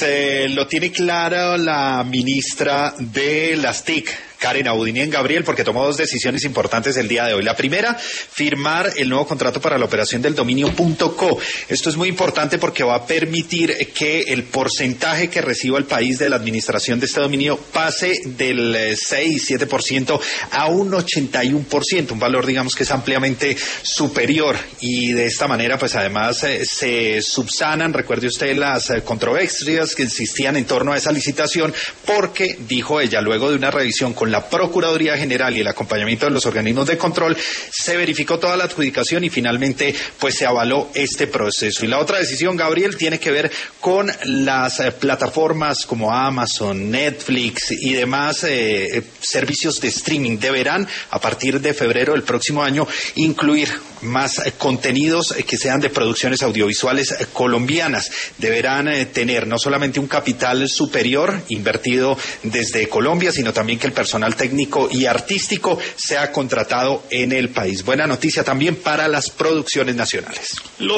Lo tiene claro la ministra de las TIC, Karen Abudinen Gabriel, porque tomó dos decisiones importantes el día de hoy. La primera, firmar el nuevo contrato para la operación del dominio .co. Esto es muy importante porque va a permitir que el porcentaje que reciba el país de la administración de este dominio pase del 6-7% a un 81%, un valor, digamos, que es ampliamente superior. Y de esta manera, pues además se subsanan, recuerde usted, las controversias que existían en torno a esa licitación, porque, dijo ella, luego de una revisión con la Procuraduría General y el acompañamiento de los organismos de control, se verificó toda la adjudicación y finalmente pues se avaló este proceso. Y la otra decisión, Gabriel, tiene que ver con las plataformas como Amazon, Netflix y demás servicios de streaming. Deberán, a partir de febrero del próximo año, incluir más contenidos que sean de producciones audiovisuales colombianas. Deberán tener no solamente un capital superior invertido desde Colombia, sino también que el personal técnico y artístico sea contratado en el país. Buena noticia también para las producciones nacionales.